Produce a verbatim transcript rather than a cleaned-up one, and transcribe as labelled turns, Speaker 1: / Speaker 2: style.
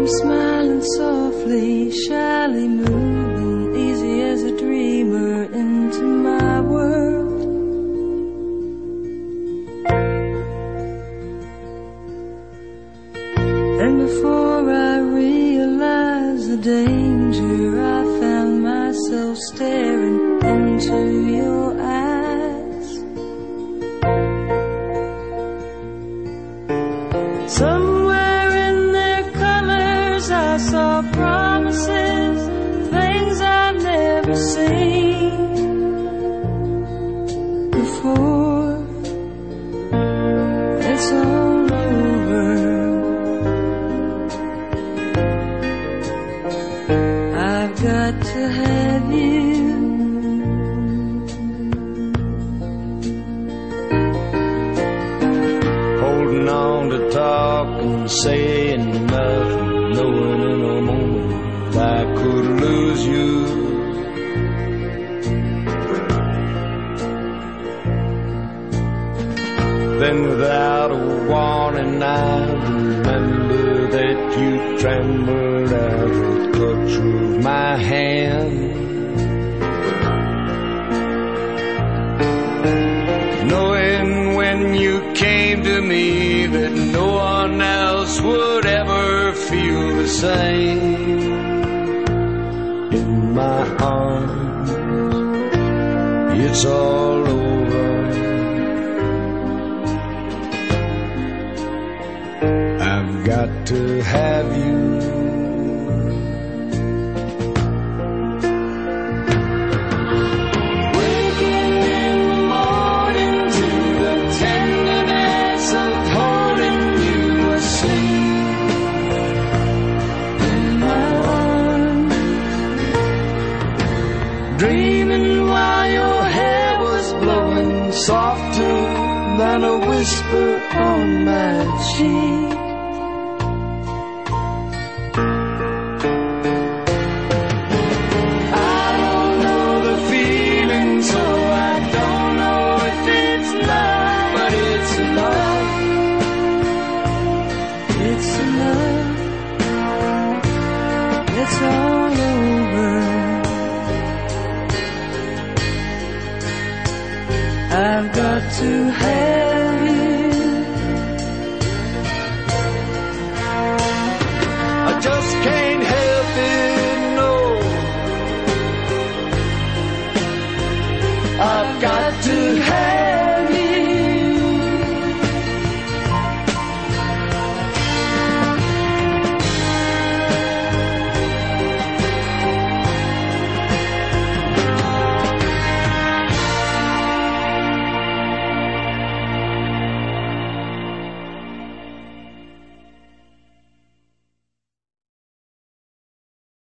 Speaker 1: came smiling softly, shyly moving, easy as a dreamer into my world. And before I realized the danger, I found myself staring into your eyes. Somewhere in their colors I saw promises, things I've never seen before. It's all over. I've got to have you.
Speaker 2: Holding on to talk and saying nothing, knowing in a moment I could lose you. Then without a warning I remember that you trembled at the touch of my hand. Knowing when you came to me that no one else would ever feel the same. In my arms, it's all over. I've got to have you. Dreaming while your hair was blowing softer than a whisper on my cheek.